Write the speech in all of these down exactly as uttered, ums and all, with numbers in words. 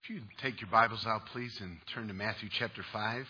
If you take your Bibles out, please, and turn to Matthew chapter five.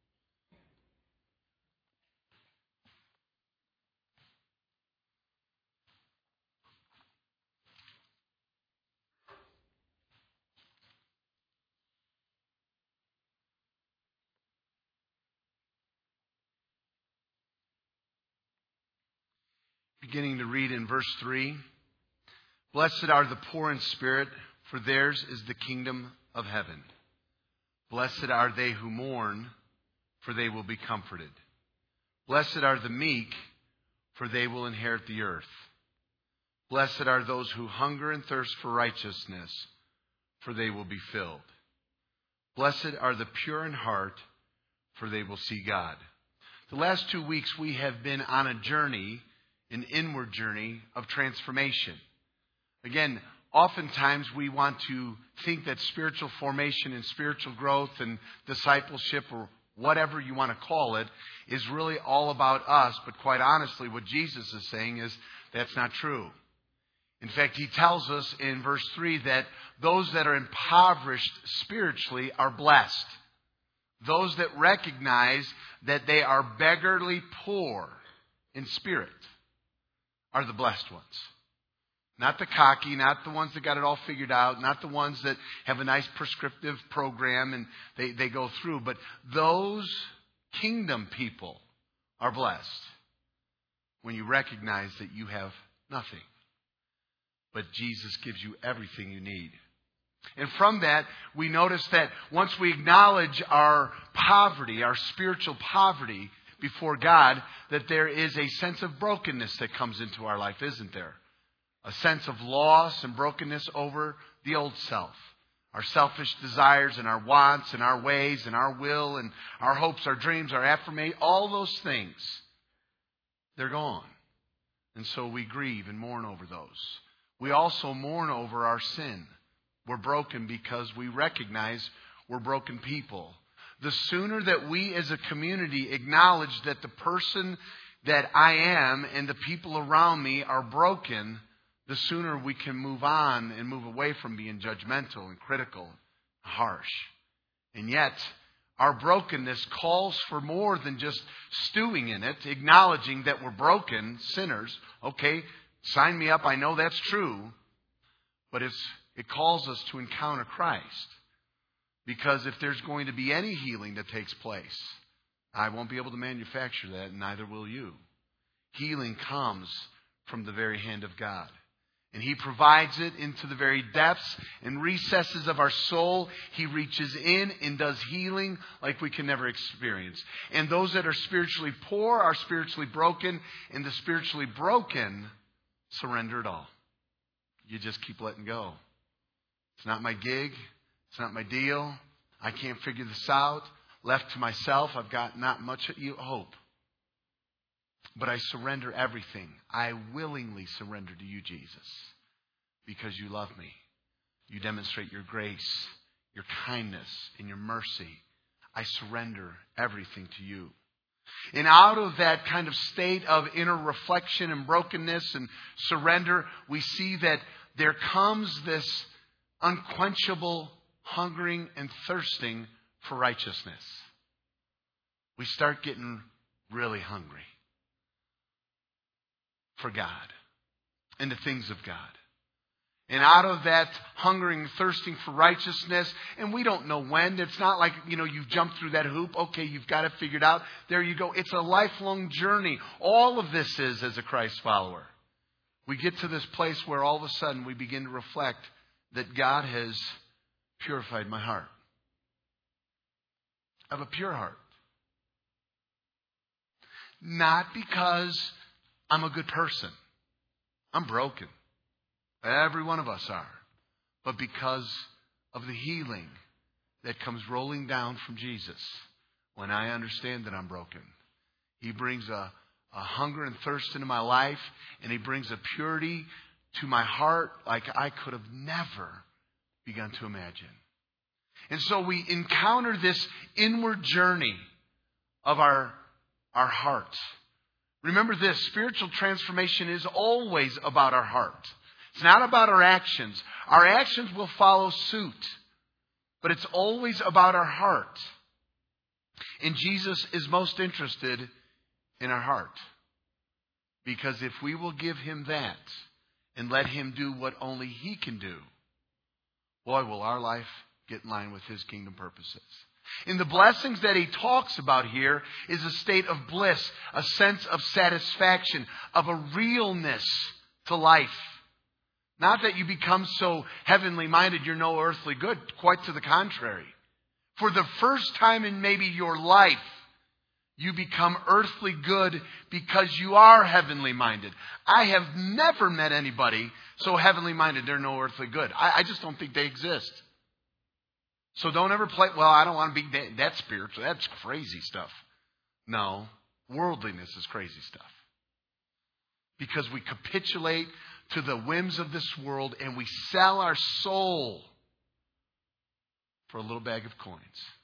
Beginning to read in verse three. Blessed are the poor in spirit, for theirs is the kingdom of heaven. Blessed are they who mourn, for they will be comforted. Blessed are the meek, for they will inherit the earth. Blessed are those who hunger and thirst for righteousness, for they will be filled. Blessed are the pure in heart, for they will see God. The last two weeks we have been on a journey, an inward journey of transformation. Again, oftentimes we want to think that spiritual formation and spiritual growth and discipleship, or whatever you want to call it, is really all about us. But quite honestly, what Jesus is saying is that's not true. In fact, he tells us in verse three that those that are impoverished spiritually are blessed. Those that recognize that they are beggarly poor in spirit are the blessed ones. Not the cocky, not the ones that got it all figured out, not the ones that have a nice prescriptive program and they, they go through. But those kingdom people are blessed when you recognize that you have nothing. But Jesus gives you everything you need. And from that, we notice that once we acknowledge our poverty, our spiritual poverty before God, that there is a sense of brokenness that comes into our life, isn't there? A sense of loss and brokenness over the old self. Our selfish desires and our wants and our ways and our will and our hopes, our dreams, our affirmation, all those things, they're gone. And so we grieve and mourn over those. We also mourn over our sin. We're broken because we recognize we're broken people. The sooner that we as a community acknowledge that the person that I am and the people around me are broken, the sooner we can move on and move away from being judgmental and critical and harsh. And yet, our brokenness calls for more than just stewing in it, acknowledging that we're broken sinners. Okay, sign me up, I know that's true. But it's, it calls us to encounter Christ. Because if there's going to be any healing that takes place, I won't be able to manufacture that, and neither will you. Healing comes from the very hand of God. And He provides it into the very depths and recesses of our soul. He reaches in and does healing like we can never experience. And those that are spiritually poor are spiritually broken. And the spiritually broken surrender it all. You just keep letting go. It's not my gig. It's not my deal. I can't figure this out. Left to myself, I've got not much hope. But I surrender everything. I willingly surrender to you, Jesus, because you love me. You demonstrate your grace, your kindness, and your mercy. I surrender everything to you. And out of that kind of state of inner reflection and brokenness and surrender, we see that there comes this unquenchable hungering and thirsting for righteousness. We start getting really hungry for God and the things of God. And out of that hungering and thirsting for righteousness, and we don't know when. It's not like, you know, you've jumped through that hoop. Okay, you've got it figured out. There you go. It's a lifelong journey. All of this is as a Christ follower. We get to this place where all of a sudden we begin to reflect that God has purified my heart. I have a pure heart. Not because I'm a good person. I'm broken. Every one of us are. But because of the healing that comes rolling down from Jesus when I understand that I'm broken. He brings a, a hunger and thirst into my life, and He brings a purity to my heart like I could have never begun to imagine. And so we encounter this inward journey of our, our heart. Remember this, spiritual transformation is always about our heart. It's not about our actions. Our actions will follow suit. But it's always about our heart. And Jesus is most interested in our heart. Because if we will give Him that and let Him do what only He can do, boy, will our life get in line with His kingdom purposes. And the blessings that He talks about here is a state of bliss, a sense of satisfaction, of a realness to life. Not that you become so heavenly minded you're no earthly good. Quite to the contrary. For the first time in maybe your life, you become earthly good because you are heavenly minded. I have never met anybody so heavenly minded they're no earthly good. I, I just don't think they exist. So don't ever play, well, I don't want to be that, that spiritual. That's crazy stuff. No, worldliness is crazy stuff. Because we capitulate to the whims of this world and we sell our soul for a little bag of coins.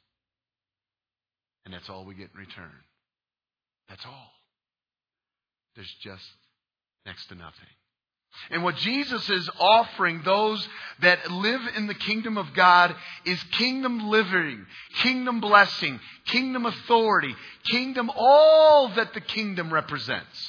And that's all we get in return. That's all. There's just next to nothing. And what Jesus is offering those that live in the kingdom of God is kingdom living, kingdom blessing, kingdom authority, kingdom, all that the kingdom represents.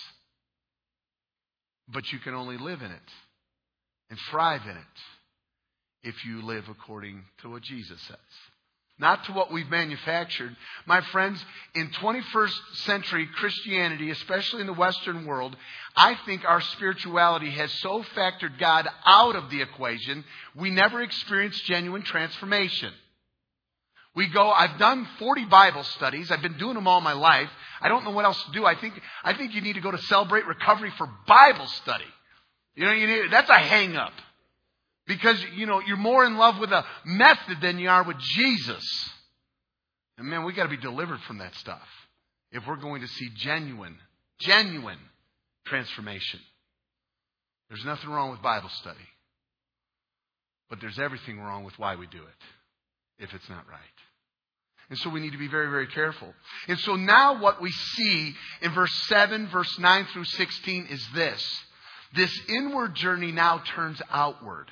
But you can only live in it and thrive in it if you live according to what Jesus says. Not to what we've manufactured. My friends, in twenty-first century Christianity, especially in the Western world, I think our spirituality has so factored God out of the equation, we never experience genuine transformation. We go, I've done forty Bible studies. I've been doing them all my life. I don't know what else to do. I think I think you need to go to Celebrate Recovery for Bible study. You know, you need, that's a hang up. Because, you know, you're more in love with a method than you are with Jesus. And man, we got to be delivered from that stuff if we're going to see genuine, genuine transformation. There's nothing wrong with Bible study. But there's everything wrong with why we do it, if it's not right. And so we need to be very, very careful. And so now what we see in verse seven, verse nine through sixteen is this. This inward journey now turns outward.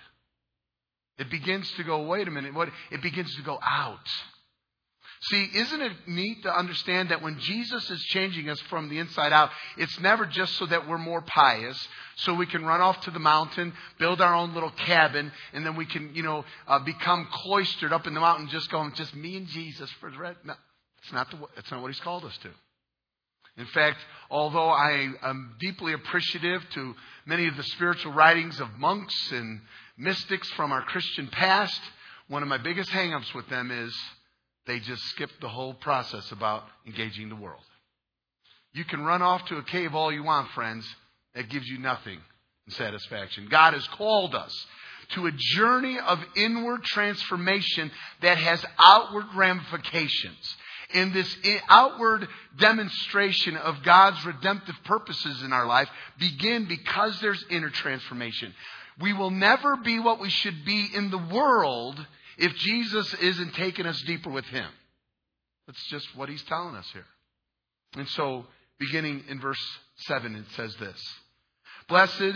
It begins to go, wait a minute, what? It begins to go out. See, isn't it neat to understand that when Jesus is changing us from the inside out, it's never just so that we're more pious, so we can run off to the mountain, build our own little cabin, and then we can, you know, uh, become cloistered up in the mountain, just going, just me and Jesus for the rest. No, it's not the, it's not what He's called us to. In fact, although I am deeply appreciative to many of the spiritual writings of monks and mystics from our Christian past, one of my biggest hang-ups with them is they just skip the whole process about engaging the world. You can run off to a cave all you want, friends. That gives you nothing in satisfaction. God has called us to a journey of inward transformation that has outward ramifications. And this outward demonstration of God's redemptive purposes in our life begin because there's inner transformation. We will never be what we should be in the world if Jesus isn't taking us deeper with Him. That's just what He's telling us here. And so, beginning in verse seven, it says this. Blessed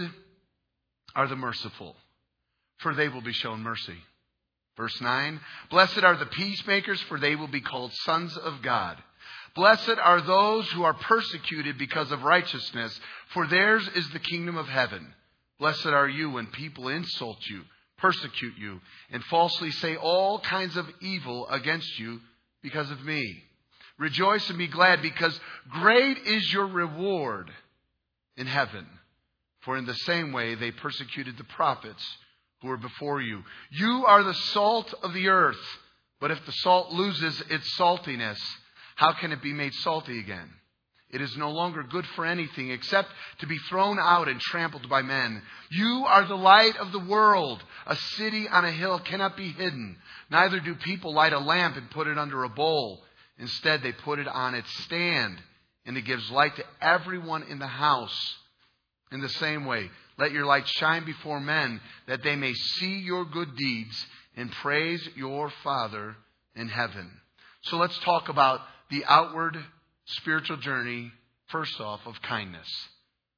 are the merciful, for they will be shown mercy. Verse nine, blessed are the peacemakers, for they will be called sons of God. Blessed are those who are persecuted because of righteousness, for theirs is the kingdom of heaven. Blessed are you when people insult you, persecute you, and falsely say all kinds of evil against you because of me. Rejoice and be glad, because great is your reward in heaven. For in the same way they persecuted the prophets who were before you. You are the salt of the earth, but if the salt loses its saltiness, how can it be made salty again? It is no longer good for anything except to be thrown out and trampled by men. You are the light of the world. A city on a hill cannot be hidden. Neither do people light a lamp and put it under a bowl. Instead, they put it on its stand, and it gives light to everyone in the house. In the same way, let your light shine before men, that they may see your good deeds and praise your Father in heaven. So let's talk about the outward spiritual journey, first off, of kindness.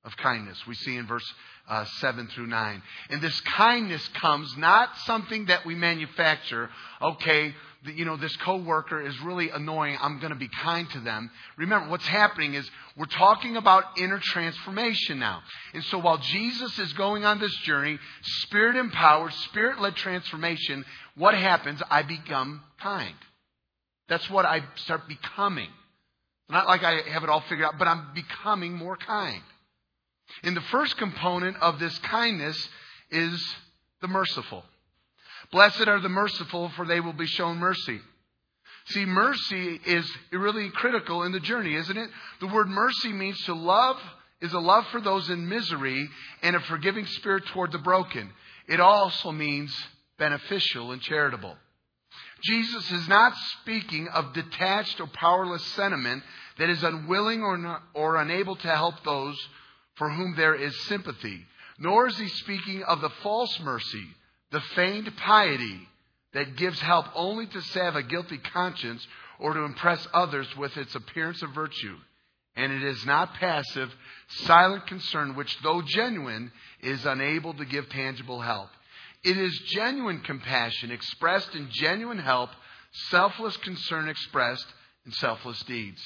of kindness. We see in verse uh, seven through nine. And this kindness comes not something that we manufacture. Okay, the, you know, this coworker is really annoying. I'm going to be kind to them. Remember, what's happening is we're talking about inner transformation now. And so while Jesus is going on this journey, Spirit-empowered, Spirit-led transformation, what happens? I become kind. That's what I start becoming. Not like I have it all figured out, but I'm becoming more kind. And the first component of this kindness is the merciful. Blessed are the merciful, for they will be shown mercy. See, mercy is really critical in the journey, isn't it? The word mercy means to love, is a love for those in misery and a forgiving spirit toward the broken. It also means beneficial and charitable. Jesus is not speaking of detached or powerless sentiment that is unwilling or, not, or unable to help those for whom there is sympathy. Nor is he speaking of the false mercy, the feigned piety that gives help only to salve a guilty conscience or to impress others with its appearance of virtue. And it is not passive, silent concern which, though genuine, is unable to give tangible help. It is genuine compassion expressed in genuine help, selfless concern expressed in selfless deeds.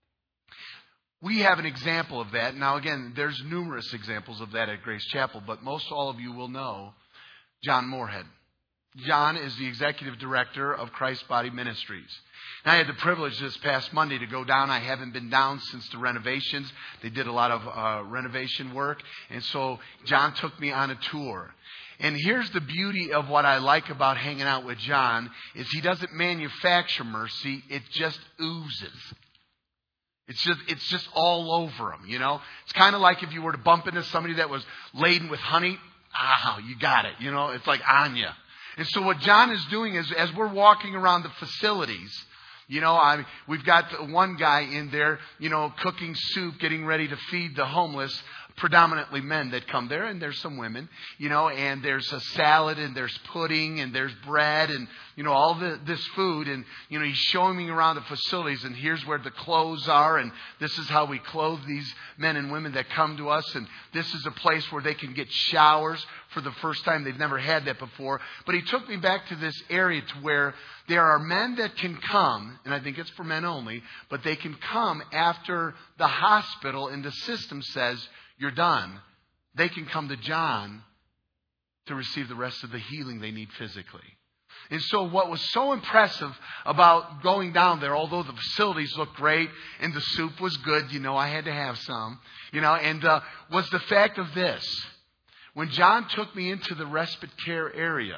We have an example of that. Now again, there's numerous examples of that at Grace Chapel, but most all of you will know John Moorhead. John is the executive director of Christ Body Ministries. And I had the privilege this past Monday to go down. I haven't been down since the renovations. They did a lot of uh, renovation work. And so John took me on a tour. And here's the beauty of what I like about hanging out with John is he doesn't manufacture mercy. It just oozes. It's just, it's just all over him, you know. It's kind of like if you were to bump into somebody that was laden with honey. Ah, you got it. You know, it's like Anya. And so what John is doing is, as we're walking around the facilities, you know, I we've got one guy in there, you know, cooking soup, getting ready to feed the homeless, predominantly men that come there, and there's some women, you know, and there's a salad, and there's pudding, and there's bread, and, you know, all the, this food, and, you know, he's showing me around the facilities, and here's where the clothes are, and this is how we clothe these men and women that come to us, and this is a place where they can get showers for the first time. They've never had that before. But he took me back to this area to where there are men that can come, and I think it's for men only, but they can come after the hospital and the system says, you're done. They can come to John to receive the rest of the healing they need physically. And so what was so impressive about going down there, although the facilities looked great and the soup was good, you know, I had to have some, you know, and uh, was the fact of this. When John took me into the respite care area,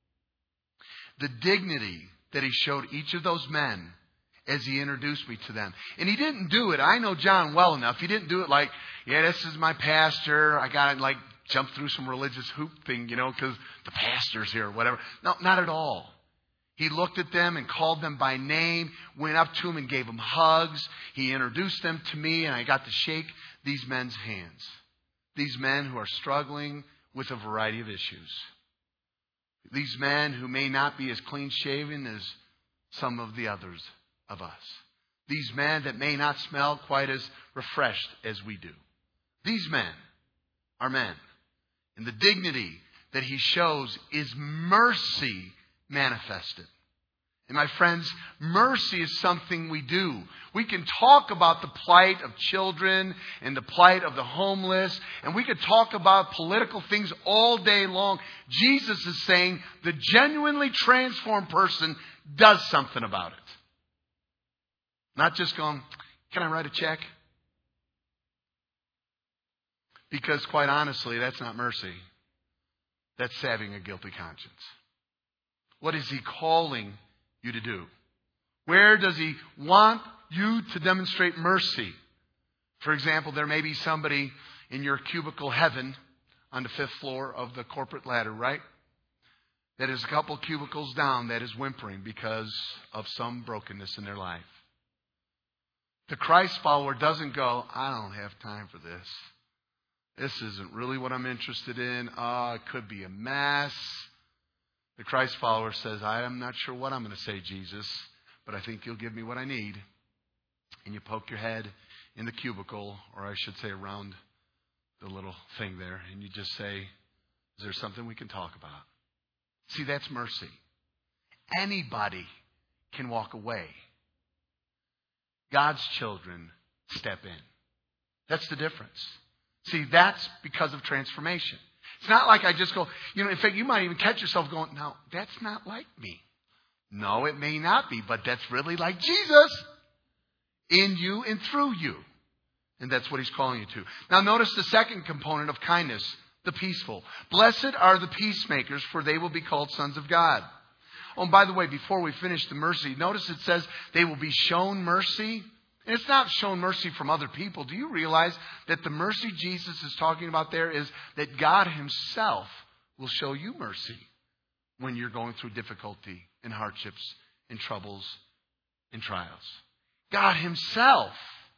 the dignity that he showed each of those men as he introduced me to them. And he didn't do it. I know John well enough. He didn't do it like, yeah, this is my pastor. I got to like jump through some religious hoop thing, you know, because the pastor's here or whatever. No, not at all. He looked at them and called them by name, went up to them and gave them hugs. He introduced them to me, and I got to shake these men's hands. These men who are struggling with a variety of issues. These men who may not be as clean-shaven as some of the others of us. These men that may not smell quite as refreshed as we do. These men are men. And the dignity that he shows is mercy manifested. And my friends, mercy is something we do. We can talk about the plight of children and the plight of the homeless, and we could talk about political things all day long. Jesus is saying the genuinely transformed person does something about it. Not just going, can I write a check? Because quite honestly, that's not mercy. That's salving a guilty conscience. What is he calling you to do? Where does he want you to demonstrate mercy? For example, there may be somebody in your cubicle heaven on the fifth floor of the corporate ladder, right? That is a couple cubicles down that is whimpering because of some brokenness in their life. The Christ follower doesn't go, I don't have time for this. This isn't really what I'm interested in. Oh, it could be a mess. The Christ follower says, I am not sure what I'm going to say, Jesus, but I think you'll give me what I need. And you poke your head in the cubicle, or I should say around the little thing there and you just say, is there something we can talk about? See, that's mercy. Anybody can walk away. God's children step in. That's the difference. See, that's because of transformation. It's not like I just go, you know, in fact, you might even catch yourself going, no, that's not like me. No, it may not be, but that's really like Jesus in you and through you. And that's what he's calling you to. Now notice the second component of kindness, the peaceful. Blessed are the peacemakers, for they will be called sons of God. Oh, and by the way, before we finish the mercy, notice it says they will be shown mercy. And it's not shown mercy from other people. Do you realize that the mercy Jesus is talking about there is that God himself will show you mercy when you're going through difficulty and hardships and troubles and trials? God himself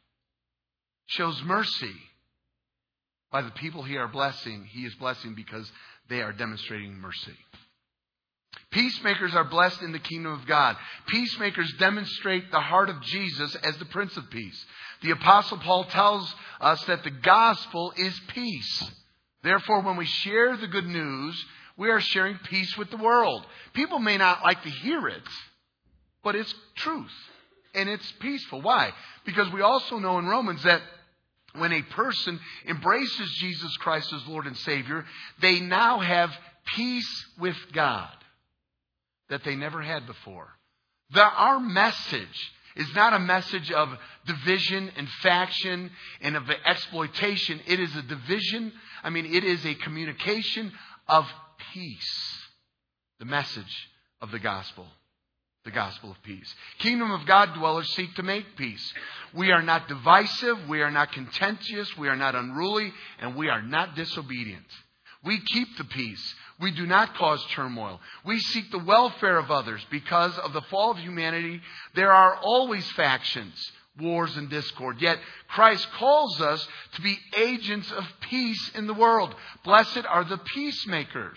shows mercy by the people he are blessing. He is blessing because they are demonstrating mercy. Peacemakers are blessed in the kingdom of God. Peacemakers demonstrate the heart of Jesus as the Prince of Peace. The Apostle Paul tells us that the gospel is peace. Therefore, when we share the good news, we are sharing peace with the world. People may not like to hear it, but it's truth. And it's peaceful. Why? Because we also know in Romans that when a person embraces Jesus Christ as Lord and Savior, they now have peace with God that they never had before. The, our message is not a message of division and faction and of exploitation. It is a division. I mean, it is a communication of peace. The message of the gospel. The gospel of peace. Kingdom of God dwellers seek to make peace. We are not divisive. We are not contentious. We are not unruly. And we are not disobedient. We keep the peace. We do not cause turmoil. We seek the welfare of others. Because of the fall of humanity, there are always factions, wars, and discord. Yet Christ calls us to be agents of peace in the world. Blessed are the peacemakers.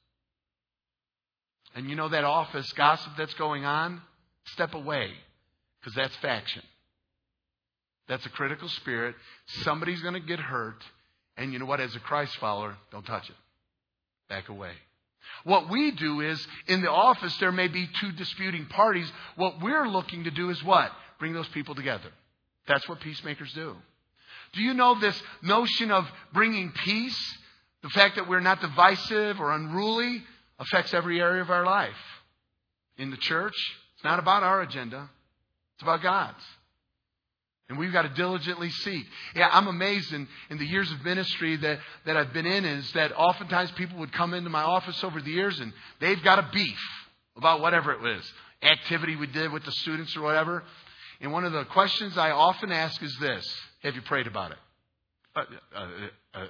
And you know that office gossip that's going on? Step away. Because that's faction. That's a critical spirit. Somebody's going to get hurt. And you know what? As a Christ follower, don't touch it. Back away. What we do is, in the office, there may be two disputing parties. What we're looking to do is what? Bring those people together. That's what peacemakers do. Do you know this notion of bringing peace? The fact that we're not divisive or unruly affects every area of our life. In the church, it's not about our agenda. It's about God's. And we've got to diligently seek. Yeah, I'm amazed in, in the years of ministry that, that I've been in is that oftentimes people would come into my office over the years and they've got a beef about whatever it was. Activity we did with the students or whatever. And one of the questions I often ask is this. Have you prayed about it? Uh, uh, uh,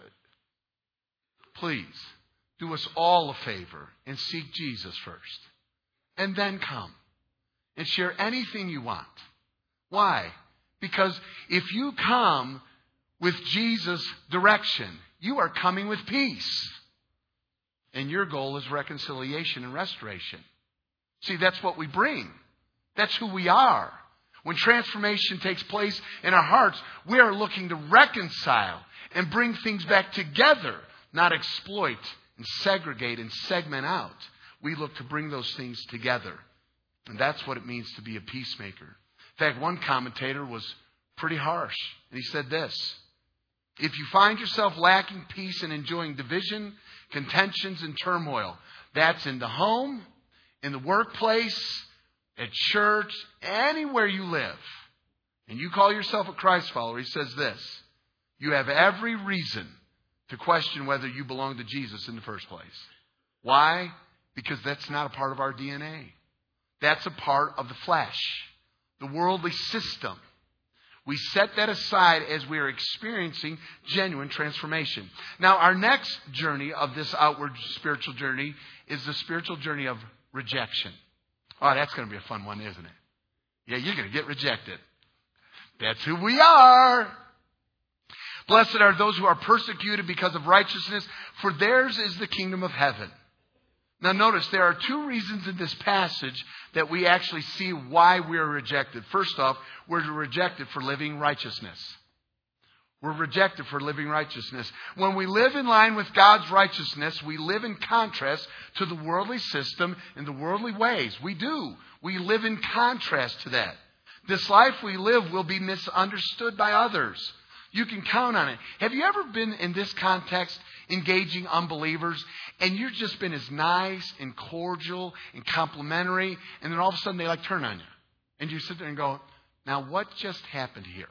please, do us all a favor and seek Jesus first. And then come and share anything you want. Why? Because if you come with Jesus' direction, you are coming with peace. And your goal is reconciliation and restoration. See, that's what we bring. That's who we are. When transformation takes place in our hearts, we are looking to reconcile and bring things back together, not exploit and segregate and segment out. We look to bring those things together. And that's what it means to be a peacemaker. In fact, one commentator was pretty harsh. And he said this. If you find yourself lacking peace and enjoying division, contentions, and turmoil, that's in the home, in the workplace, at church, anywhere you live, and you call yourself a Christ follower, he says this. You have every reason to question whether you belong to Jesus in the first place. Why? Because that's not a part of our D N A. That's a part of the flesh. The worldly system. We set that aside as we are experiencing genuine transformation. Now, our next journey of this outward spiritual journey is the spiritual journey of rejection. Oh, that's going to be a fun one, isn't it? Yeah, you're going to get rejected. That's who we are. Blessed are those who are persecuted because of righteousness, for theirs is the kingdom of heaven. Now notice, there are two reasons in this passage that we actually see why we are rejected. First off, we're rejected for living righteousness. We're rejected for living righteousness. When we live in line with God's righteousness, we live in contrast to the worldly system and the worldly ways. We do. We live in contrast to that. This life we live will be misunderstood by others. You can count on it. Have you ever been in this context engaging unbelievers and you've just been as nice and cordial and complimentary, and then all of a sudden they like turn on you. And you sit there and go, now what just happened here?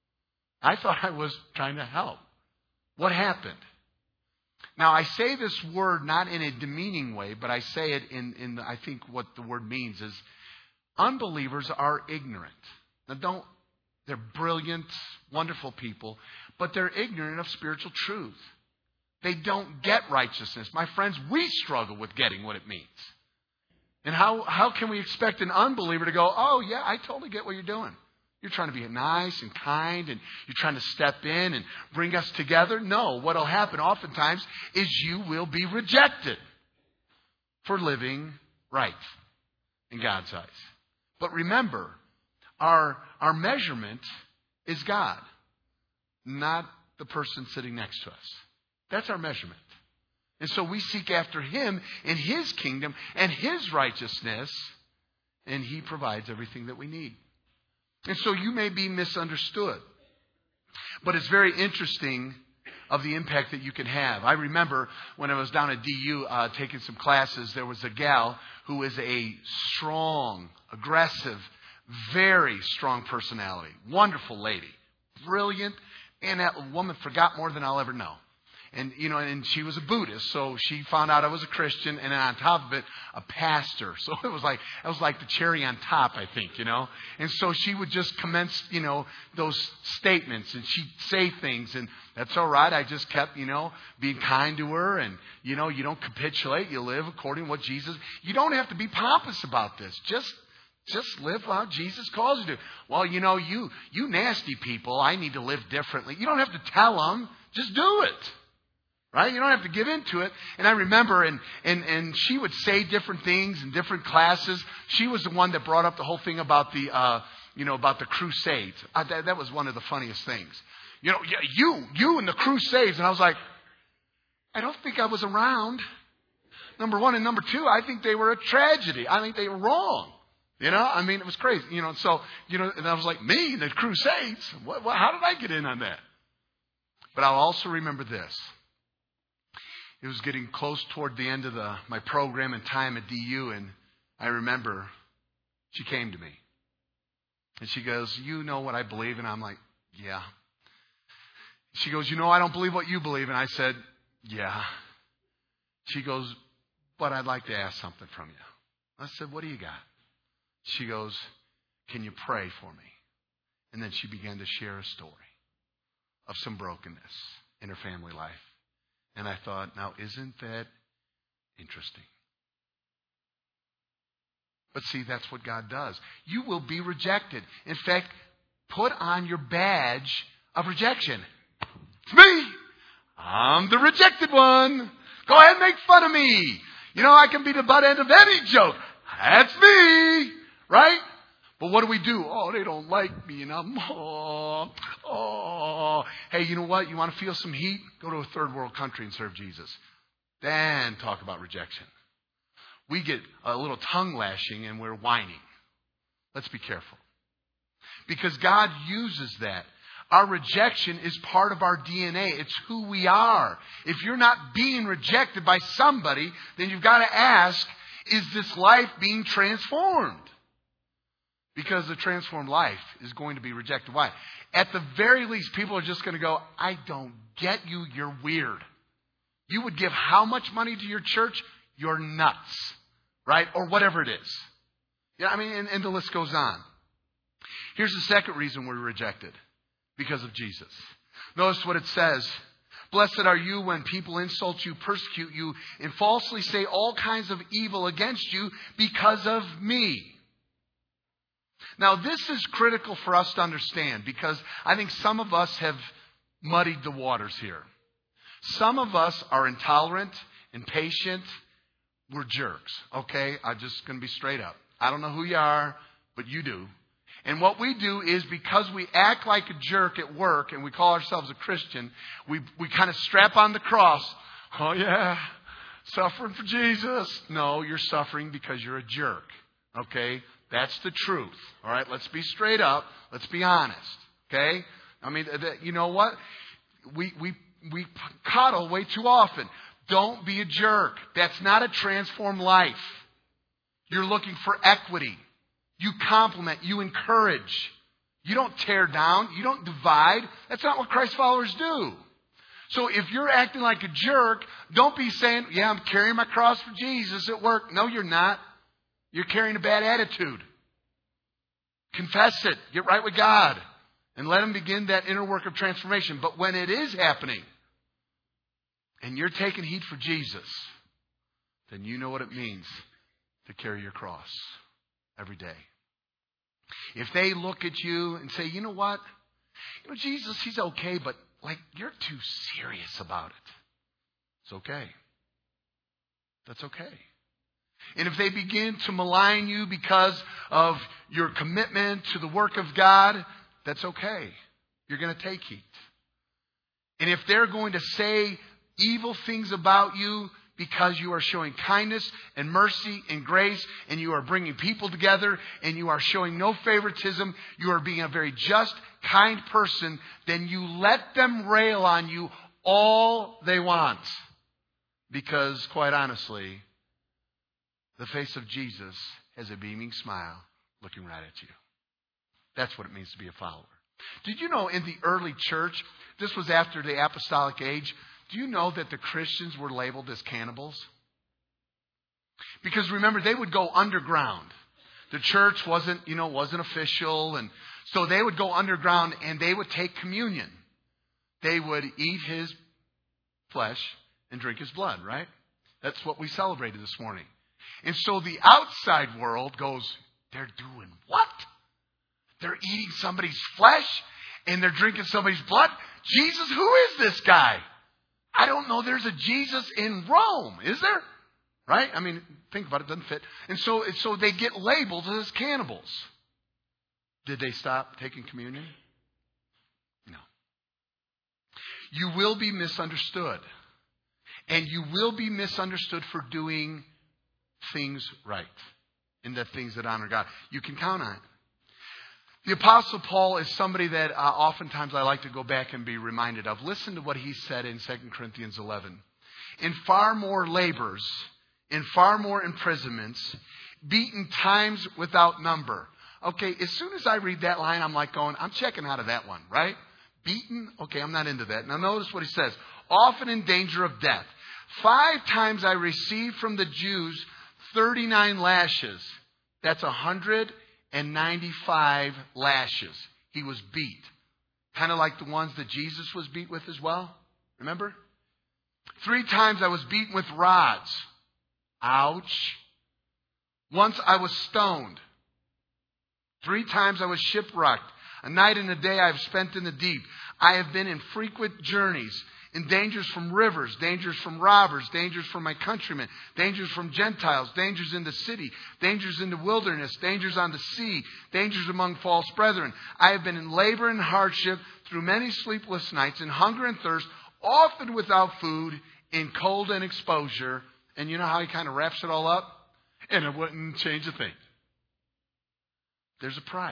I thought I was trying to help. What happened? Now, I say this word not in a demeaning way, but I say it in, in the, I think what the word means is unbelievers are ignorant. Now, don't, they're brilliant, wonderful people, but they're ignorant of spiritual truth. They don't get righteousness. My friends, we struggle with getting what it means. And how, how can we expect an unbeliever to go, oh, yeah, I totally get what you're doing. You're trying to be nice and kind, and you're trying to step in and bring us together. No, what will happen oftentimes is you will be rejected for living right in God's eyes. But remember, our, our measurement is God, not the person sitting next to us. That's our measurement. And so we seek after Him in His kingdom and His righteousness, and He provides everything that we need. And so you may be misunderstood. But it's very interesting of the impact that you can have. I remember when I was down at D U uh, taking some classes, there was a gal who is a strong, aggressive, very strong personality. Wonderful lady. Brilliant. And that woman forgot more than I'll ever know. And, you know, and she was a Buddhist, so she found out I was a Christian, and then on top of it, a pastor. So it was like, it was like the cherry on top, I think, you know. And so she would just commence, you know, those statements, and she'd say things, and that's all right. I just kept, you know, being kind to her, and, you know, you don't capitulate. You live according to what Jesus, you don't have to be pompous about this. Just Just live how Jesus calls you to. Well, you know, you, you nasty people, I need to live differently. You don't have to tell them. Just do it. Right? You don't have to give into it. And I remember, and, and, and she would say different things in different classes. She was the one that brought up the whole thing about the, uh, you know, about the Crusades. Uh, that, that was one of the funniest things. You know, yeah, you, you and the Crusades. And I was like, I don't think I was around. Number one. And number two, I think they were a tragedy. I think they were wrong. You know, I mean, it was crazy. You know, so, you know, and I was like, me, the Crusades? What, what, how did I get in on that? But I'll also remember this. It was getting close toward the end of the my program and time at D U, and I remember she came to me. And she goes, you know what I believe? And I'm like, yeah. She goes, you know, I don't believe what you believe. And I said, yeah. She goes, but I'd like to ask something from you. I said, what do you got? She goes, can you pray for me? And then she began to share a story of some brokenness in her family life. And I thought, now isn't that interesting? But see, that's what God does. You will be rejected. In fact, put on your badge of rejection. It's me. I'm the rejected one. Go ahead and make fun of me. You know, I can be the butt end of any joke. That's me. Right? But what do we do? Oh, they don't like me. And I'm, oh, oh. Hey, you know what? You want to feel some heat? Go to a third world country and serve Jesus. Then talk about rejection. We get a little tongue lashing and we're whining. Let's be careful. Because God uses that. Our rejection is part of our D N A. It's who we are. If you're not being rejected by somebody, then you've got to ask, is this life being transformed? Because the transformed life is going to be rejected. Why? At the very least, people are just going to go, I don't get you. You're weird. You would give how much money to your church? You're nuts. Right? Or whatever it is. Yeah, I mean, and, and the list goes on. Here's the second reason we're rejected. Because of Jesus. Notice what it says. Blessed are you when people insult you, persecute you, and falsely say all kinds of evil against you because of me. Now, this is critical for us to understand because I think some of us have muddied the waters here. Some of us are intolerant, impatient. We're jerks. Okay? I'm just going to be straight up. I don't know who you are, but you do. And what we do is, because we act like a jerk at work and we call ourselves a Christian, we, we kind of strap on the cross. Oh yeah, suffering for Jesus. No, you're suffering because you're a jerk. Okay? That's the truth. All right? Let's be straight up. Let's be honest. Okay? I mean, you know what? We, we, we coddle way too often. Don't be a jerk. That's not a transformed life. You're looking for equity. You compliment. You encourage. You don't tear down. You don't divide. That's not what Christ followers do. So if you're acting like a jerk, don't be saying, yeah, I'm carrying my cross for Jesus at work. No, you're not. You're carrying a bad attitude. Confess it. Get right with God. And let Him begin that inner work of transformation. But when it is happening, and you're taking heat for Jesus, then you know what it means to carry your cross every day. If they look at you and say, you know what? You know, Jesus, He's okay, but like, you're too serious about it. It's okay. That's okay. And if they begin to malign you because of your commitment to the work of God, that's okay. You're going to take heat. And if they're going to say evil things about you because you are showing kindness and mercy and grace, and you are bringing people together, and you are showing no favoritism, you are being a very just, kind person, then you let them rail on you all they want. Because, quite honestly, the face of Jesus has a beaming smile looking right at you. That's what it means to be a follower. Did you know in the early church, this was after the apostolic age, do you know that the Christians were labeled as cannibals? Because remember, they would go underground. The church wasn't, you know, wasn't official, and so they would go underground and they would take communion. They would eat His flesh and drink His blood, right? That's what we celebrated this morning. And so the outside world goes, they're doing what? They're eating somebody's flesh and they're drinking somebody's blood? Jesus, who is this guy? I don't know there's a Jesus in Rome, is there? Right? I mean, think about it, it doesn't fit. And so, so they get labeled as cannibals. Did they stop taking communion? No. You will be misunderstood. And you will be misunderstood for doing things right. And the things that honor God. You can count on it. The Apostle Paul is somebody that uh, oftentimes I like to go back and be reminded of. Listen to what he said in Second Corinthians eleven. In far more labors, in far more imprisonments, beaten times without number. Okay, as soon as I read that line, I'm like going, I'm checking out of that one, right? Beaten? Okay, I'm not into that. Now notice what he says. Often in danger of death. Five times I received from the Jews thirty-nine lashes. That's a hundred and ninety-five lashes. He was beat. Kind of like the ones that Jesus was beat with as well. Remember? Three times I was beaten with rods. Ouch. Once I was stoned. Three times I was shipwrecked. A night and a day I have spent in the deep. I have been in frequent journeys, in dangers from rivers, dangers from robbers, dangers from my countrymen, dangers from Gentiles, dangers in the city, dangers in the wilderness, dangers on the sea, dangers among false brethren. I have been in labor and hardship through many sleepless nights, in hunger and thirst, often without food, in cold and exposure. And you know how he kind of wraps it all up? And it wouldn't change a thing. There's a price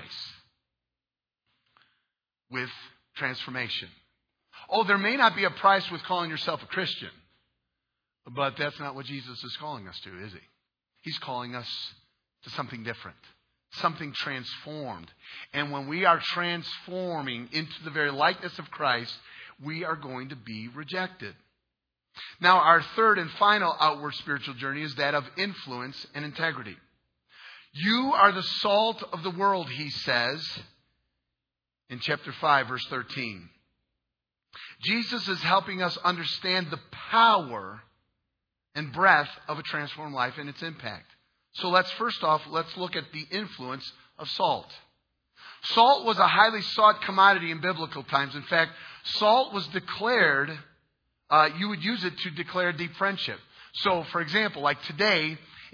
with transformation. Oh, there may not be a price with calling yourself a Christian. But that's not what Jesus is calling us to, is He? He's calling us to something different. Something transformed. And when we are transforming into the very likeness of Christ, we are going to be rejected. Now, our third and final outward spiritual journey is that of influence and integrity. You are the salt of the world, He says in chapter five, verse thirteen. Jesus is helping us understand the power and breadth of a transformed life and its impact. So let's first off, let's look at the influence of salt. Salt was a highly sought commodity in biblical times. In fact, salt was declared, uh, you would use it to declare deep friendship. So, for example, like today,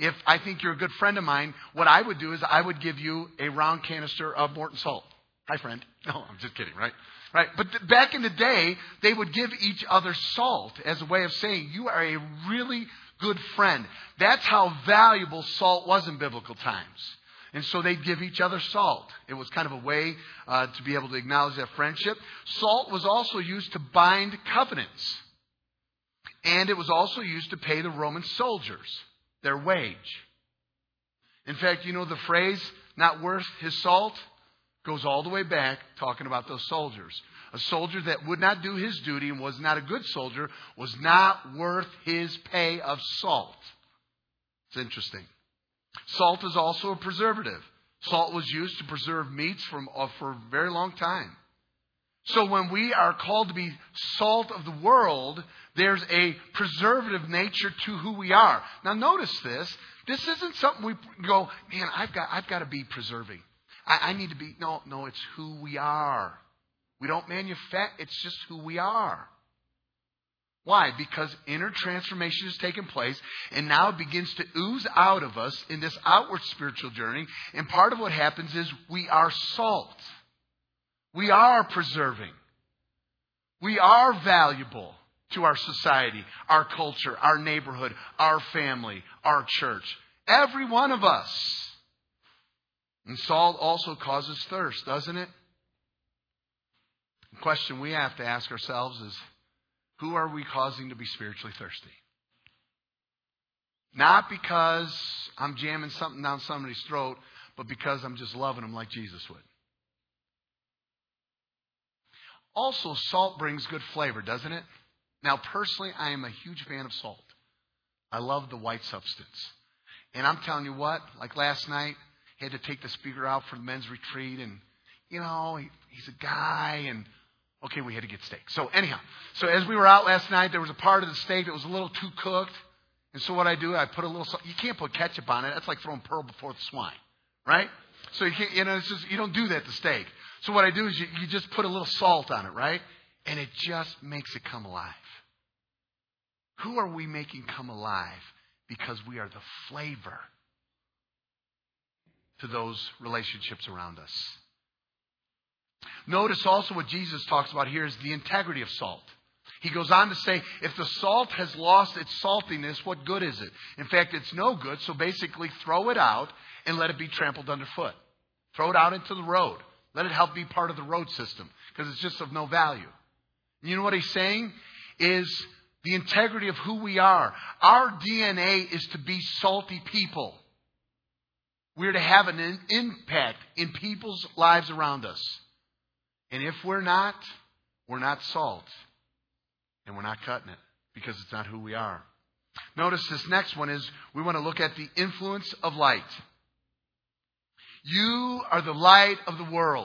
if I think you're a good friend of mine, what I would do is I would give you a round canister of Morton salt. Hi, friend. No, I'm just kidding, right? Right. But th- back in the day, they would give each other salt as a way of saying you are a really good friend. That's how valuable salt was in biblical times. And so they'd give each other salt. It was kind of a way uh, to be able to acknowledge that friendship. Salt was also used to bind covenants. And it was also used to pay the Roman soldiers their wage. In fact, you know the phrase, not worth his salt, goes all the way back talking about those soldiers. A soldier that would not do his duty and was not a good soldier was not worth his pay of salt. It's interesting. Salt is also a preservative. Salt was used to preserve meats from, uh, for a very long time. So when we are called to be salt of the world, there's a preservative nature to who we are. Now notice this. This isn't something we go, man, I've got, I've got to be preserving. I, I need to be, no, no, it's who we are. We don't manufacture, it's just who we are. Why? Because inner transformation has taken place, and now it begins to ooze out of us in this outward spiritual journey. And part of what happens is we are salt. We are preserving. We are valuable to our society, our culture, our neighborhood, our family, our church. Every one of us. And salt also causes thirst, doesn't it? The question we have to ask ourselves is, who are we causing to be spiritually thirsty? Not because I'm jamming something down somebody's throat, but because I'm just loving them like Jesus would. Also, salt brings good flavor, doesn't it? Now, personally, I am a huge fan of salt. I love the white substance. And I'm telling you what, like last night, I had to take the speaker out for the men's retreat, and, you know, he, he's a guy, and okay, we had to get steak. So anyhow, so as we were out last night, there was a part of the steak that was a little too cooked. And so what I do, I put a little salt. You can't put ketchup on it. That's like throwing pearl before the swine, right? So you can't, you know, it's just, you don't do that to steak. So what I do is you, you just put a little salt on it, right? And it just makes it come alive. Who are we making come alive? Because we are the flavor to those relationships around us. Notice also what Jesus talks about here is the integrity of salt. He goes on to say, if the salt has lost its saltiness, what good is it? In fact, it's no good, so basically throw it out and let it be trampled underfoot. Throw it out into the road. Let it help be part of the road system, because it's just of no value. And you know what he's saying? Is the integrity of who we are. Our D N A is to be salty people. We're to have an impact in people's lives around us. And if we're not, we're not salt. And we're not cutting it, because it's not who we are. Notice this next one is we want to look at the influence of light. You are the light of the world.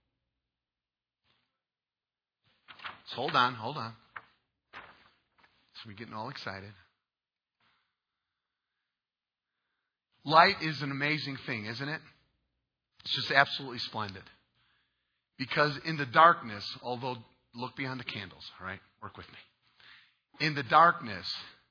So hold on, hold on. So we're getting all excited. Light is an amazing thing, isn't it? It's just absolutely splendid. Because in the darkness, although look beyond the candles, all right? Work with me. In the darkness,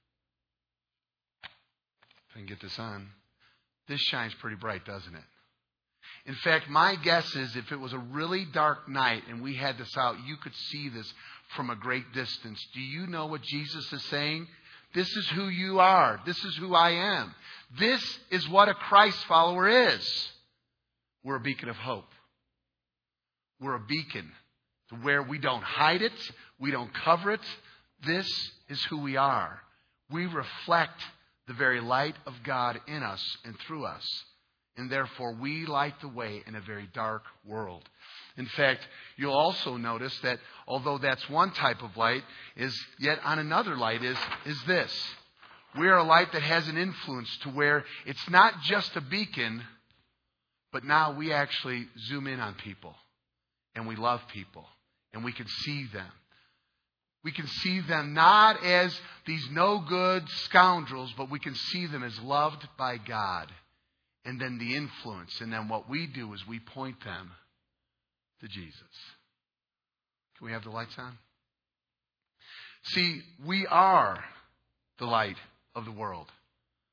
if I can get this on, this shines pretty bright, doesn't it? In fact, my guess is if it was a really dark night and we had this out, you could see this from a great distance. Do you know what Jesus is saying? This is who you are. This is who I am. This is what a Christ follower is. We're a beacon of hope. We're a beacon to where we don't hide it. We don't cover it. This is who we are. We reflect the very light of God in us and through us. And therefore, we light the way in a very dark world. In fact, you'll also notice that although that's one type of light, is yet on another light is, is this. We are a light that has an influence to where it's not just a beacon, but now we actually zoom in on people. And we love people. And we can see them. We can see them not as these no-good scoundrels, but we can see them as loved by God. And then the influence. And then what we do is we point them to Jesus. Can we have the lights on? See, we are the light of the world.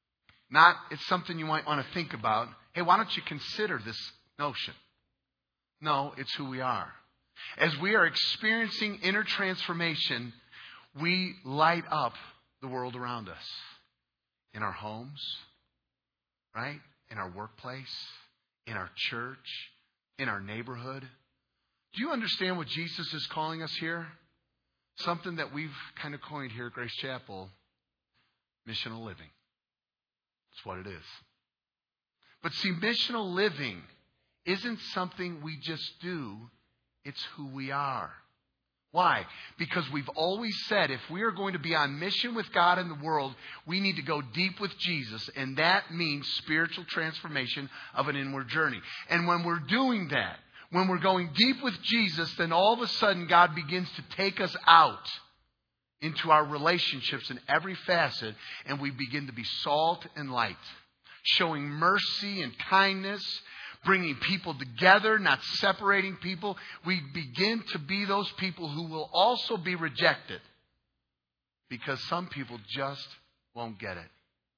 Not, it's something you might want to think about. Hey, why don't you consider this notion? No, it's who we are. As we are experiencing inner transformation, we light up the world around us. In our homes, right? In our workplace, in our church, in our neighborhood. Do you understand what Jesus is calling us here? Something that we've kind of coined here at Grace Chapel, missional living. That's what it is. But see, missional living isn't something we just do. It's who we are. Why? Because we've always said if we are going to be on mission with God in the world, we need to go deep with Jesus. And that means spiritual transformation of an inward journey. And when we're doing that, when we're going deep with Jesus, then all of a sudden God begins to take us out into our relationships in every facet. And we begin to be salt and light, showing mercy and kindness, bringing people together, not separating people. We begin to be those people who will also be rejected because some people just won't get it.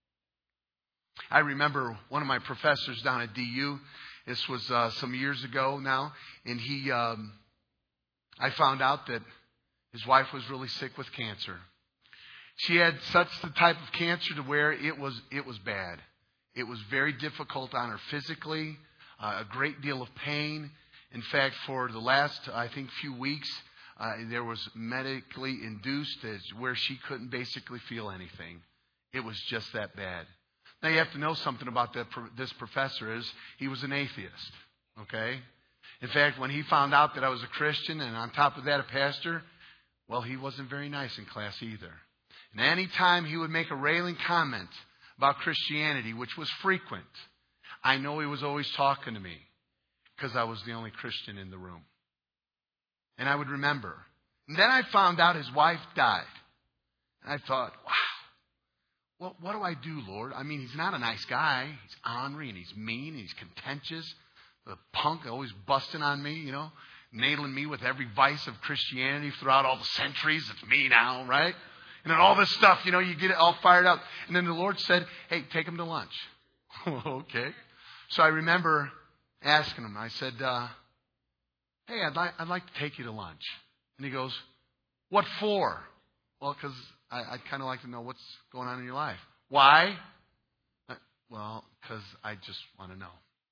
I remember one of my professors down at D U. This was uh, some years ago now. And he, um, I found out that his wife was really sick with cancer. She had such the type of cancer to where it was, it was bad. It was very difficult on her physically. Uh, a great deal of pain. In fact, for the last, I think, few weeks, uh, there was medically induced as where she couldn't basically feel anything. It was just that bad. Now, you have to know something about that, this professor is he was an atheist. Okay? In fact, when he found out that I was a Christian and on top of that a pastor, well, he wasn't very nice in class either. And any time he would make a railing comment about Christianity, which was frequent, I know he was always talking to me because I was the only Christian in the room. And I would remember. And then I found out his wife died. And I thought, wow, well, what do I do, Lord? I mean, he's not a nice guy. He's ornery and he's mean and he's contentious. The punk always busting on me, you know, nailing me with every vice of Christianity throughout all the centuries. It's me now, right? And then all this stuff, you know, you get it all fired up. And then the Lord said, hey, take him to lunch. Okay. So I remember asking him, I said, uh, hey, I'd like, I'd like to take you to lunch. And he goes, what for? Well, because I'd kind of like to know what's going on in your life. Why? I, well, because I just want to know.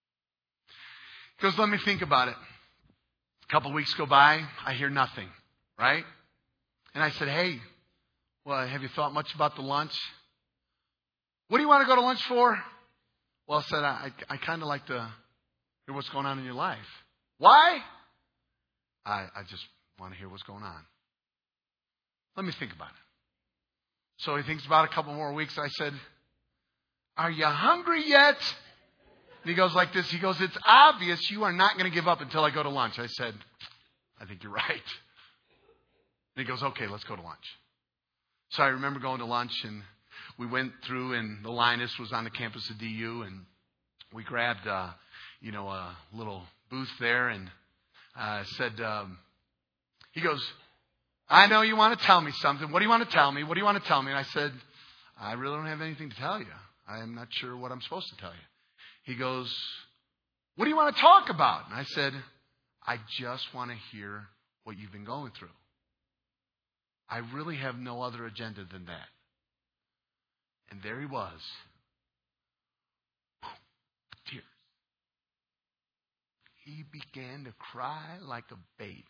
He goes, let me think about it. A couple of weeks go by, I hear nothing, right? And I said, hey, well, have you thought much about the lunch? What do you want to go to lunch for? Well, I said, I, I kind of like to hear what's going on in your life. Why? I, I just want to hear what's going on. Let me think about it. So he thinks about a couple more weeks. I said, are you hungry yet? And he goes like this. He goes, it's obvious you are not going to give up until I go to lunch. I said, I think you're right. And he goes, okay, let's go to lunch. So I remember going to lunch, and we went through, and the Linus was on the campus of D U, and we grabbed, uh, you know, a little booth there, and uh, said, um, he goes, I know you want to tell me something. What do you want to tell me? What do you want to tell me? And I said, I really don't have anything to tell you. I am not sure what I'm supposed to tell you. He goes, what do you want to talk about? And I said, I just want to hear what you've been going through. I really have no other agenda than that. And there he was. Tears. He began to cry like a baby.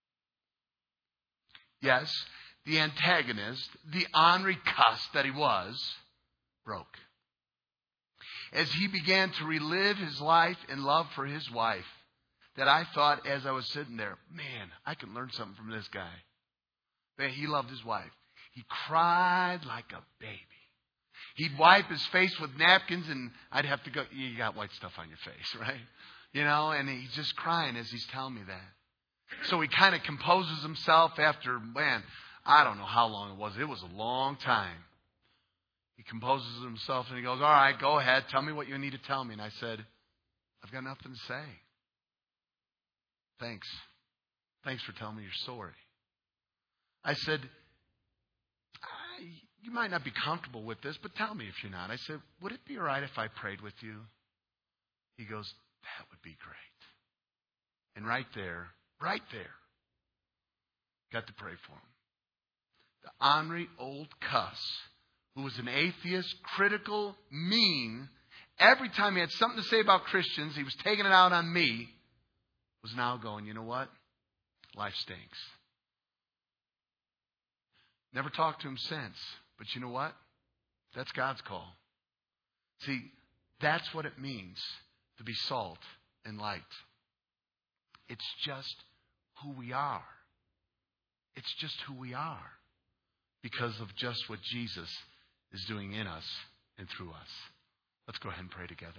Yes, the antagonist, the ornery cuss that he was, broke. As he began to relive his life and love for his wife, that I thought as I was sitting there, man, I can learn something from this guy. Man, he loved his wife. He cried like a baby. He'd wipe his face with napkins, and I'd have to go, you got white stuff on your face, right? You know, and he's just crying as he's telling me that. So he kind of composes himself after, man, I don't know how long it was. It was a long time. He composes himself and he goes, all right, go ahead. Tell me what you need to tell me. And I said, I've got nothing to say. Thanks. Thanks for telling me your story. I said, I, you might not be comfortable with this, but tell me if you're not. I said, would it be all right if I prayed with you? He goes, that would be great. And right there, right there, got to pray for him. The ornery old cuss, who was an atheist, critical, mean, every time he had something to say about Christians, he was taking it out on me, was now going, you know what? Life stinks. Never talked to him since. But you know what? That's God's call. See, that's what it means to be salt and light. It's just who we are. It's just who we are because of just what Jesus is doing in us and through us. Let's go ahead and pray together.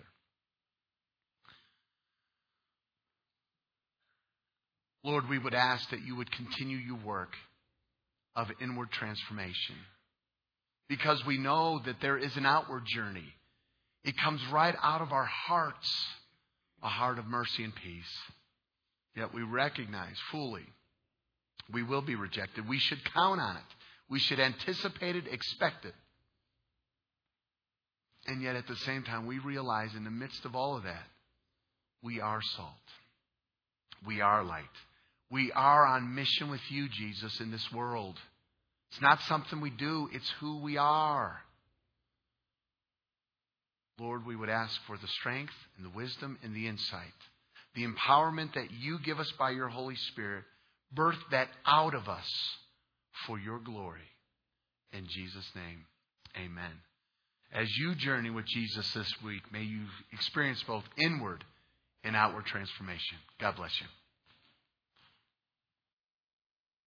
Lord, we would ask that you would continue your work of inward transformation, because we know that there is an outward journey. It comes right out of our hearts, a heart of mercy and peace. Yet we recognize fully we will be rejected. We should count on it. We should anticipate it, expect it. And yet at the same time, we realize in the midst of all of that, we are salt. We are light. We are on mission with you, Jesus, in this world. It's not something we do. It's who we are. Lord, we would ask for the strength and the wisdom and the insight, the empowerment that you give us by your Holy Spirit. Birth that out of us for your glory. In Jesus' name, amen. As you journey with Jesus this week, may you experience both inward and outward transformation. God bless you.